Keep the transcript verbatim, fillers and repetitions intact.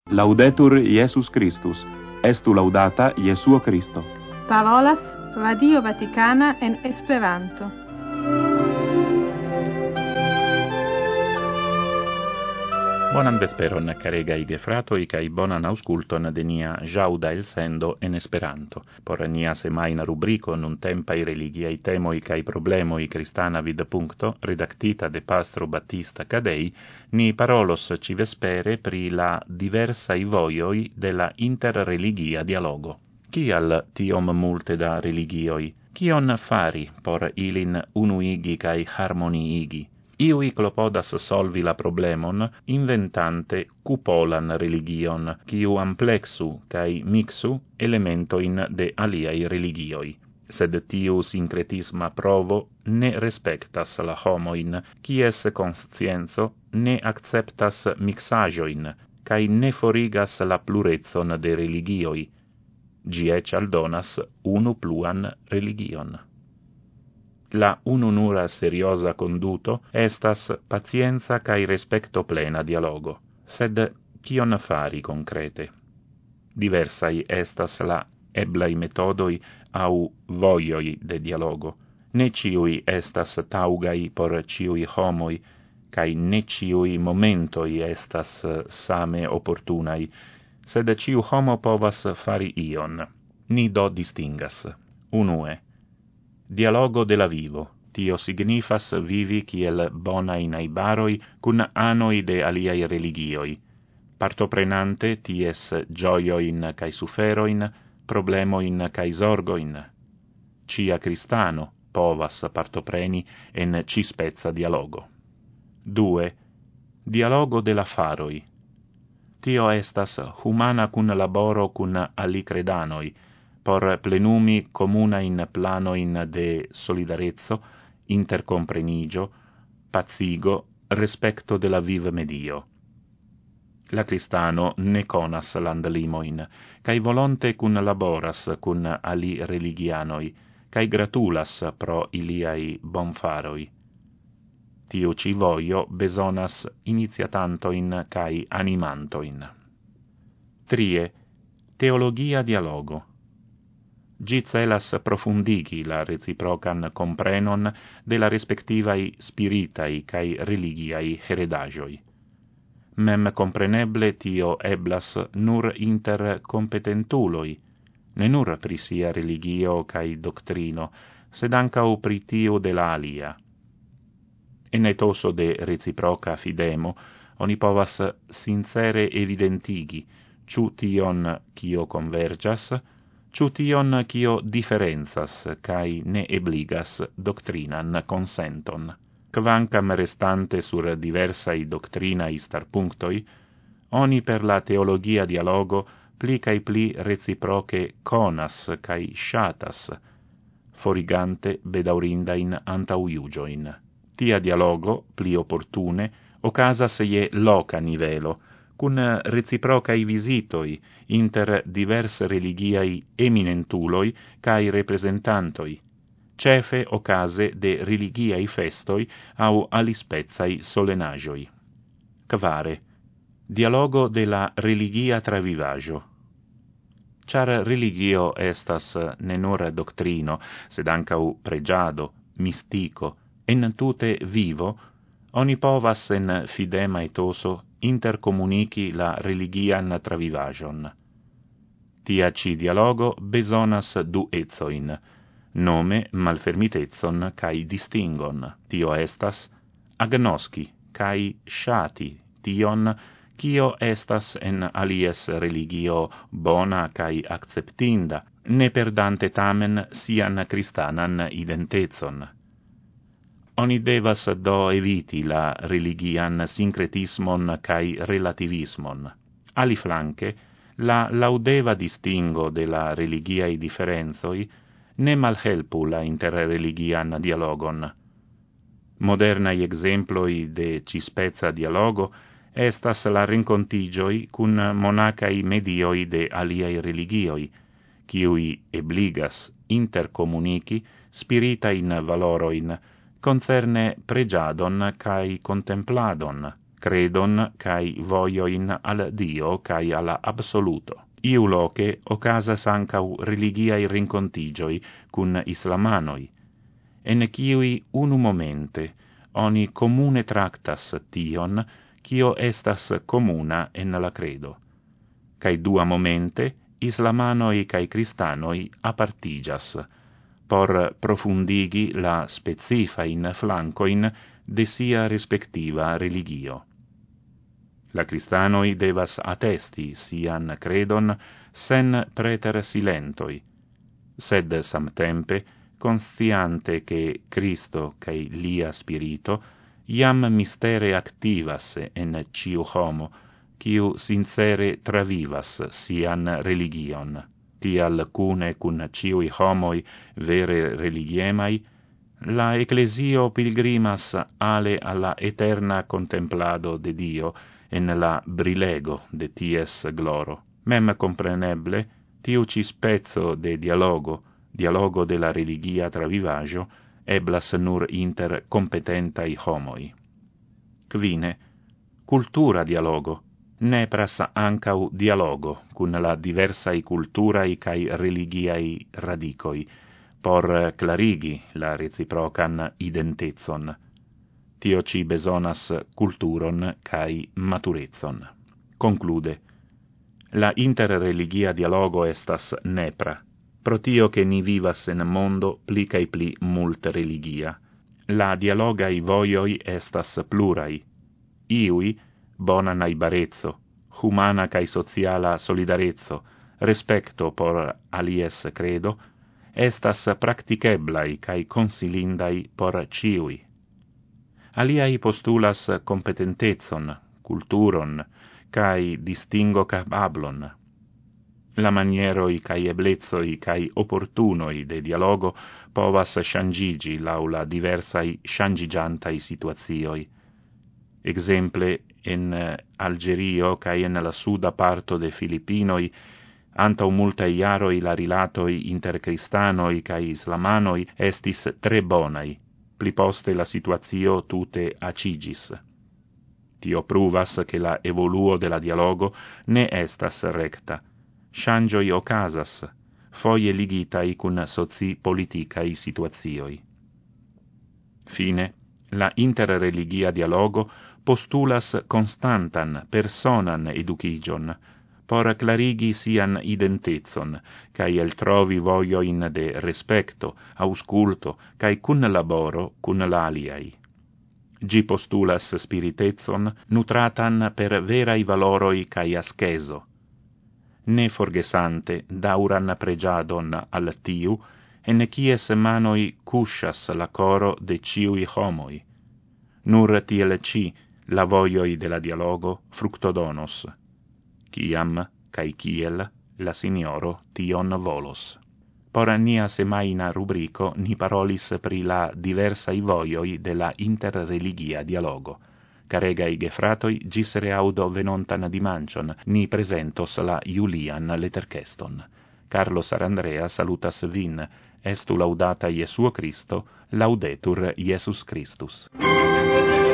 Laudetur Iesus Christus, estu laudata Jesuo Christo. Parolas Radio Vaticana en Esperanto. Bonan vesperon, caregaj gefratoj, kaj bonan aŭskulton de nia ĵaŭda elsendo en Esperanto. Por nia semajna rubriko nuntempaj religiaj temoj kaj problemoj kristana vidpunkto, redaktita de pastro Battista Cadei, ni parolos ĉi-vespere pri la diversaj vojoj de la interreligia dialogo. Kial tiom multe da religioj? Kion fari por ilin unuigi kaj harmoniigi? Iui clopodas solvi la problemon inventante cupolan religion, quiu amplexu cae mixu elementoin de aliai religioi. Sed tiu sincretisma provo ne respectas la homoin, quies conscienzo ne acceptas mixajoin, cae ne forigas la plurezon de religioi. Gi ec aldonas unu pluan religion. La ununura seriosa conduto estas pacienza cae respecto plena dialogo. Sed kion fari concrete? Diversai estas la eblai metodoi au voioi de dialogo. Ne ciui estas taugai por ciui homoi, cae ne ciui momentoi estas same opportunai, sed ciu homo povas fari ion. Ni do distingas. Unue. Dialogo de la vivo. Tio signifas vivi kiel bonai naibaroi cun anoi de aliai religioi, partoprenante ties gioioin cae suferoin, problemoin cae zorgoin. Cia cristano povas partopreni en cispezza dialogo. Due. Dialogo de la faroi. Tio estas humana cun laboro cun alicredanoi, por plenumi comuna in plano in de solidarezzo, intercomprenigio, pacigo, respecto de la vive medio. La cristano ne conas land limoin, cae volonte cun laboras cun ali religianoi, cae gratulas pro iliai bonfaroi. Tiu ci voio besonas iniziatantoin cae animantoin. Trie. Teologia dialogo. Gi celas profundigi la reciprocan comprenon de la respectivai spiritai cae religiai heredagioi. Mem compreneble tio eblas nur inter competentuloi, ne nur pri sia religio cae doctrino, sed ancau pri tiu de la alia. En etoso de reciproca fidemo, oni povas sincere evidentigi, ciu tion cio convergas, ciu tion cio differenzas cae ne ebligas doctrinan consenton. Quancam restante sur diversai doctrinai starpunctoi, oni per la teologia dialogo pli cae pli reciproce conas cae shatas, forigante bedaurindain antauiugioin. Tia dialogo, pli opportune, ocasas je loca nivelo, cun reciprocai visitoi inter diverse religiai eminentuloi cae representantoi, cefe ocase de religiai festoi au alispezai solenagioi. Quare. Dialogo de la religia travivaggio. Char religio estas ne nur doctrino, sed ancau pregiado, mistico, en tute vivo, oni povas en fidema etoso intercomunici la religian travivagion. Tia ci dialogo besonas du etsoin, nome malfermitezon cae distingon. Tio estas agnosci cae shati tion cio estas en alies religio bona cae acceptinda, ne perdante tamen sian cristanan identezon. Oni devas do eviti la religian sincretismon cae relativismon. Aliflanque, la laudeva distingo de la religiae differenzoi ne malhelpu la interreligian dialogon. Modernai exemploi de cispezza dialogo estas la rencontigioi cun monacai medioi de aliai religioi, quiui ebligas intercomunici spiritain valoroin concerne pregiadon cae contempladon, credon cae voioin al Dio cae alla absoluto. Iu loce ocasas ancau religiae rencontigioi cun islamanoi, en ciui unu momente oni comune tractas tion cio estas comuna en la credo, cae dua momente islamanoi cae cristanoi apartigas, por profundigi la specifain flancoin de sia respectiva religio. La cristanoi devas attesti sian credon sen preter silentoi, sed samtempe consciante che Cristo cae lia spirito iam mistere activas en ciu homo, quiu sincere travivas sian religion. Tial cune cun ciui homoi vere religiemai, la ecclesio pilgrimas ale alla eterna contemplado de Dio en la brilego de ties gloro. Mem compreneble, tiu ci spezzo de dialogo, dialogo de la religia travivaggio, eblas nur inter competentai homoi. Quine, cultura dialogo, nepras ancau dialogo cun la diversai culturai cae religiai radicoi, por clarigi la reciprocan identezon. Tio ci besonas culturon cae maturezon. Conclude, la interreligia dialogo estas nepra, pro tio che ni vivas en mondo pli cae pli multe religia. La dialogai voioi estas plurai, iui bona naibarezzo, humana cae sociala solidarezzo, respecto por alies credo, estas practiceblai cae consilindai por ciui. Aliai postulas competentezon, culturon, cae distingo capablon. La manieroi cae eblezoi cae opportunoi de dialogo povas shangigi laula diversai shangigiantai situazioi. Exemple, en Algerio cae en la suda parto de Filipinoi, antau multae iaroi la rilatoi inter cristanoi cae islamanoi estis tre bonai, pli poste la situazio tute acigis. Tio pruvas che la evoluo de la dialogo ne estas recta, shangioi ocasas, foie ligitai cun soci politicae situazioi. Fine, la interreligia dialogo postulas constantan personan educigion, por clarigi sian identezon, cae el trovi voioin de respecto, ausculto, cae cun laboro cun l'aliai. Gi postulas spiritezon nutratan per verai valoroi cae asceso, ne forgesante dauran pregiadon al tiu, en cies manoi cuscias la coro de ciui homoi. Nur tiel ci la voioi de la dialogo fructodonos, ciam, cae ciel, la signoro tion volos. Por nia semaina rubrico ni parolis pri la diversai voioi de la interreligia dialogo. Caregai gefratoi, gis reaudo venontan dimancion, ni presentos la Julian lettercheston. Carlo Sarandrea salutas vin, estu laudata Iesuo Christo, laudetur Iesus Christus.